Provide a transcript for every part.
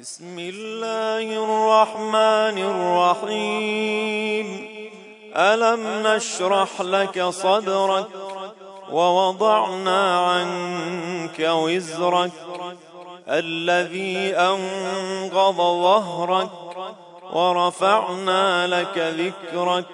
بسم الله الرحمن الرحيم. ألم نشرح لك صدرك ووضعنا عنك وزرك الذي أنقض ظهرك ورفعنا لك ذكرك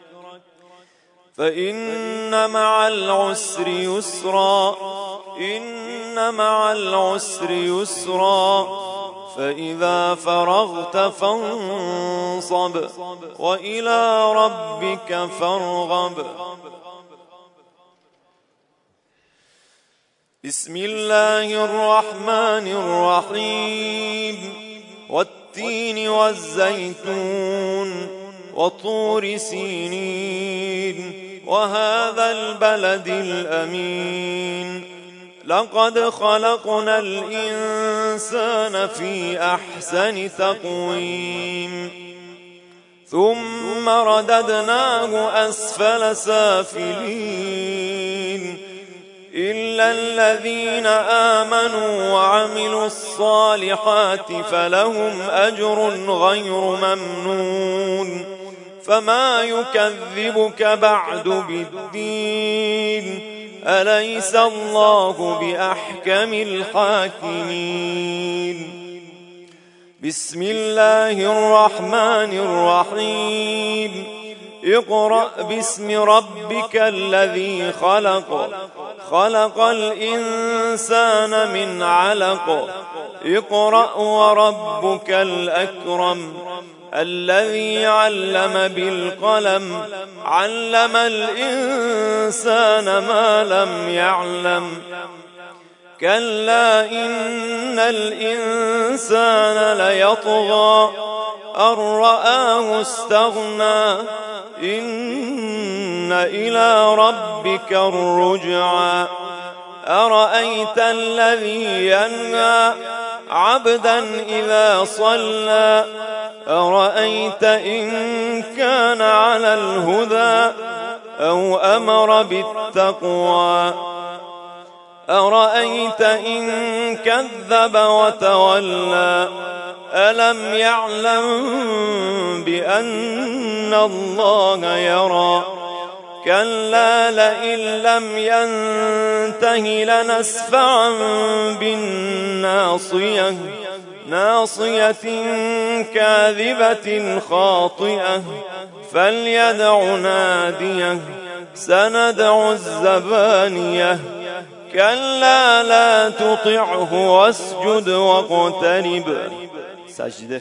فإن مع العسر يسرا إن مع العسر يسرا فإذا فرغت فانصب وإلى ربك فارغب. بسم الله الرحمن الرحيم. والتين والزيتون وطور سينين وهذا البلد الأمين. لقد خلقنا الإنسان في أحسن تقويم ثم رددناه أسفل سافلين إلا الذين آمنوا وعملوا الصالحات فلهم أجر غير ممنون. فما يكذبك بعد بالدين أليس الله بأحكم الحاكمين. بسم الله الرحمن الرحيم. اقرأ باسم ربك الذي خلق خلق الإنسان من علق اقرأ وربك الأكرم الذي علم بالقلم علم الإنسان ما لم يعلم. كلا إن الإنسان ليطغى أن رآه استغنى إن إلى ربك الرجعى. أرأيت الذي ينهى عبدا إذا صلى أرأيت إن كان على الهدى أو أمر بالتقوى أرأيت إن كذب وتولى ألم يعلم بأن الله يرى. كلا لئن لم ينته لنسفعا بالناصية ناصية كاذبة خاطئة فليدع ناديه سندع الزبانية كلا لا تطعه واسجد واقترب. سجده.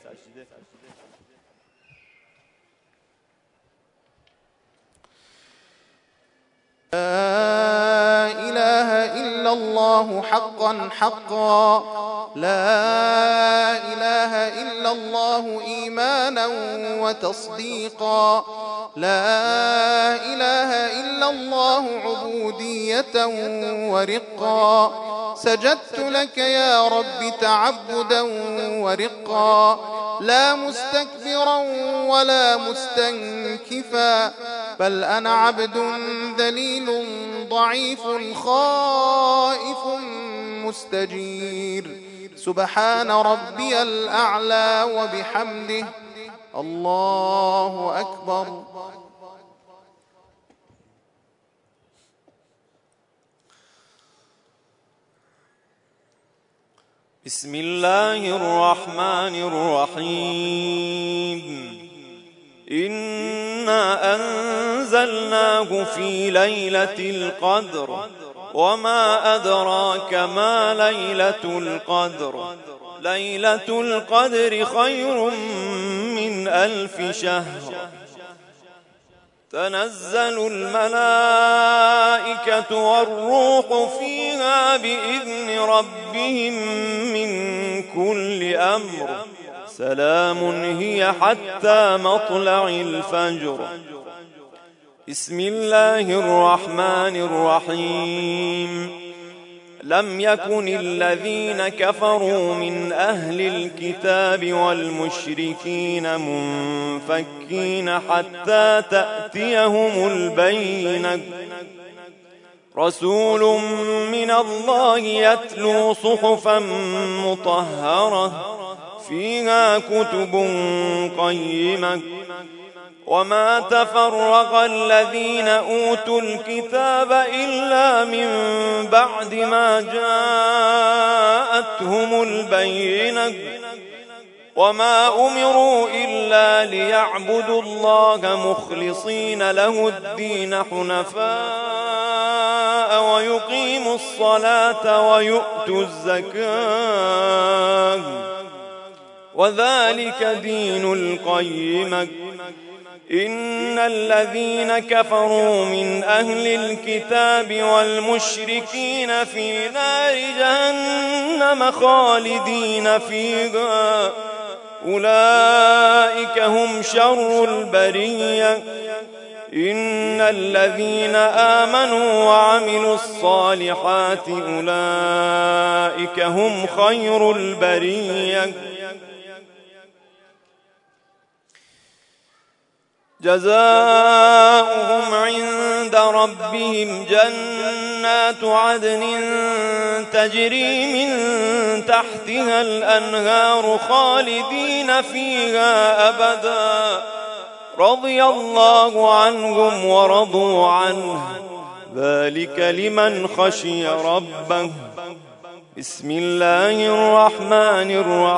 لا إله إلا الله حقا حقا لا إله إلا الله إيمانا وتصديقا لا إله إلا الله عبودية ورقا سجدت لك يا رب تعبدا ورقا لا مستكبرا ولا مستنكفا بل أنا عبد ذليل ضعيف خائف مستجير. سبحان ربي الأعلى وبحمده الله أكبر. بسم الله الرحمن الرحيم. إنا أنزلناه في ليلة القدر وما أدراك ما ليلة القدر. ليلة القدر خير من 1000 شهر. تنزل الملائكة والروح فيها بإذن ربهم من كل أمر سلام هي حتى مطلع الفجر. بسم الله الرحمن الرحيم. لم يكن الذين كفروا من أهل الكتاب والمشركين منفكين حتى تأتيهم البينة. رسول من الله يتلو صحفا مطهرة فيها كتب قيمة وما تفرق الذين أوتوا الكتاب إلا من بعد ما جاءتهم البينة وما أمروا إلا ليعبدوا الله مخلصين له الدين حنفاء ويقيموا الصلاة ويؤتوا الزكاة وذلك دين القيمة إن الذين كفروا من أهل الكتاب والمشركين في نار جهنم خالدين فيها أولئك هم شر البرية إن الذين آمنوا وعملوا الصالحات أولئك هم خير البرية جزاؤهم عند ربهم جنات عدن تجري من تحتها الأنهار خالدين فيها أبدا رضي الله عنهم ورضوا عنه ذلك لمن خشي ربه بسم الله الرحمن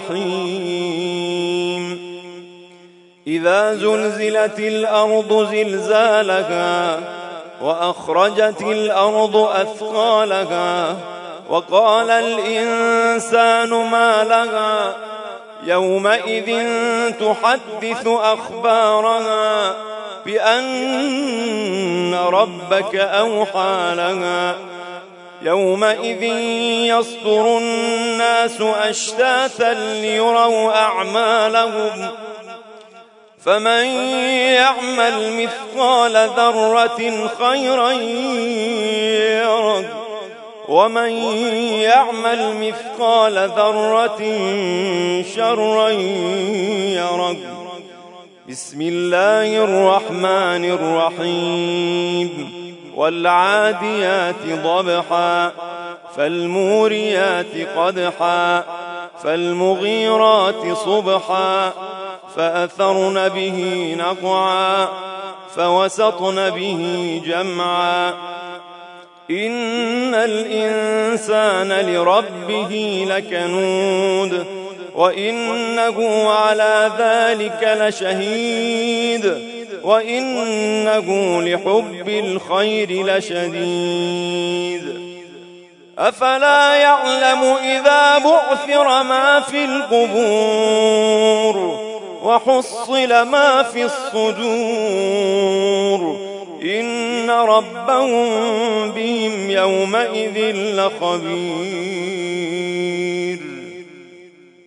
الرحيم إذا زلزلت الأرض زلزالها وأخرجت الأرض أثقالها وقال الإنسان ما لها يومئذ تحدث أخبارها بأن ربك أوحى لها يومئذ يصدر الناس أشتاتا ليروا أعمالهم فمن يعمل مثقال ذرة خيرا يره ومن يعمل مثقال ذرة شرا يره بسم الله الرحمن الرحيم والعاديات ضبحا فالموريات قدحا فالمغيرات صبحا فأثرن به نقعا فوسطن به جمعا إن الإنسان لربه لكنود وإنه على ذلك لشهيد وإنه لحب الخير لشديد أفلا يعلم إذا بعثر ما في القبور وحصل ما في الصدور إن ربهم بهم يومئذ لخبير